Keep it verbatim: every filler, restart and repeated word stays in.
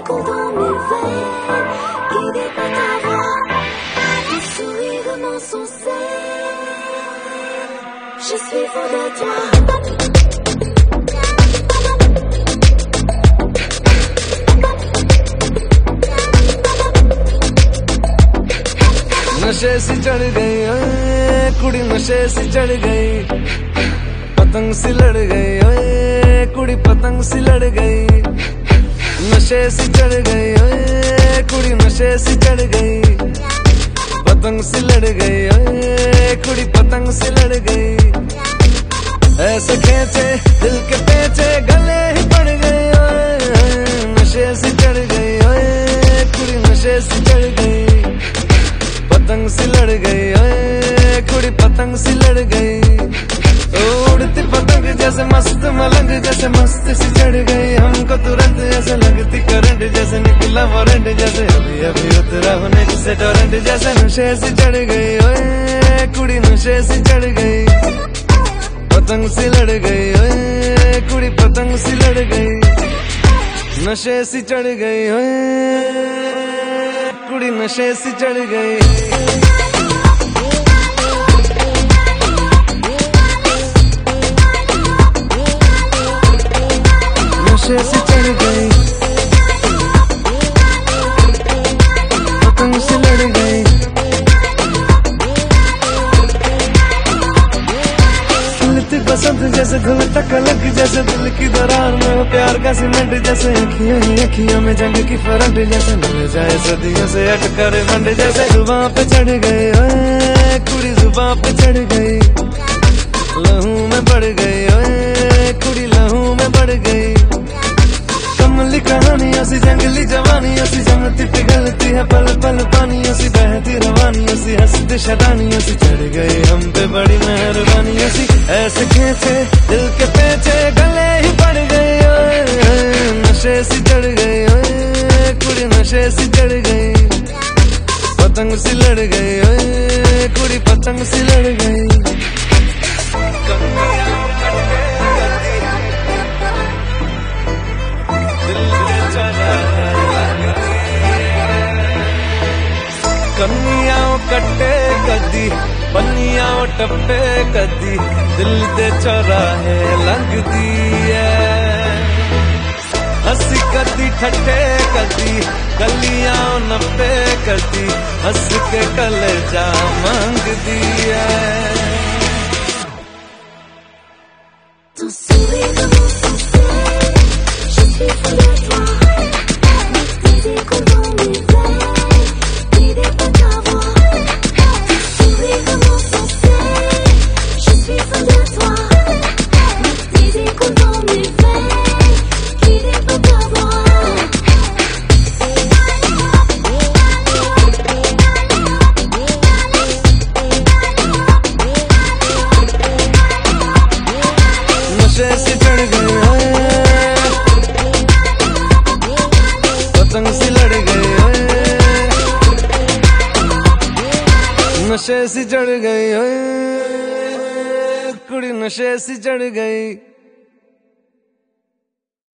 coule dans mes veines, guidée par ta voix, tes sourires mensongers. Je suis fou de toi. नशे सी चढ़ गई ओए कुड़ी, नशे सी चढ़ गई, पतंग सी लड़ गई ओए कुड़ी, पतंग सी लड़ गई। नशे सी चढ़ गई ओए कुड़ी, नशे सी चढ़ गई, पतंग सी लड़ गई ओए कुड़ी, पतंग सी लड़ गई। ऐसे खेचे दिल के पेचे गले ही पड़ गई ओए, नशे सी चढ़ गई ओए कुड़ी, नशे सी चढ़ गई, पतंग सी लड़ गई ओए कुड़ी, पतंग सी लड़ गई। उड़ती पतंग जैसे मस्त मलंग, जैसे मस्त सी चढ़ गई हमको तुरंत, ऐसे लगती करंट जैसे निकला वारंट, जैसे अभी अभी उतरा होने से टोरेंट, जैसे नशे सी चढ़ गई ओए कुड़ी, नशे सी चढ़ गई, पतंग सी लड़ गई ओए कुड़ी, पतंग सी लड़ गई। नशे सी चढ़ गई ओए कुड़ी, नशे सी चढ़ गई। नशे सी चढ़ गई, पतंग सी लड़ गई। खिलती बसंत जैसे घुलता कलक, जैसे दिल की दरार में हो प्यार का सीमेंट, जैसे अखियों ही अखियों में जंग की फरंट, जैसे मिल जाए सदियों से अटकर मंड, जैसे जुबां पे चढ़ गई ओए कुड़ी, जुबां पे चढ़ गई, लहू में बढ़ गई ओए कुड़ी, लहू में बढ़ गई। कमली कहानियों सी जंगली जवानियों सी, जमती पिघलती है पल पल पानियों सी, बहती रवानियों सी, हंसती शरानियों सी, चढ़ गई हम पे बड़ी मेहरबानियों सी। ऐसे खेचे दिल के पेचे गले ही पड़ गई ओए, नशे सी चढ़ गई ओए कुड़ी, नशे सी चढ़ गई, पतंग सी लड़ गई ओए कुड़ी, पतंग सी लड़ गई। कन्नियां कट्टे कदी, पन्नियां टप्पे कदी, दिल दे चौराहे लंघदी है। हंसी कदी ठट्ठे कदी, गलियां नप्पे कदी, हंस के कलेजा मांगदी है। Ton sourire mensongers, je suis fou de toi, tes échos dans mes veines, guidés par ta voix, ton sourire mensongers, je suis fou de toi, tes échos dans mes veines, guidés par ta voix. नशे सी चढ़ गई ओए, पतंग सी लड़ गई ओए, नशे सी चढ़ गई ओए कुड़ी, नशे सी चढ़ गई।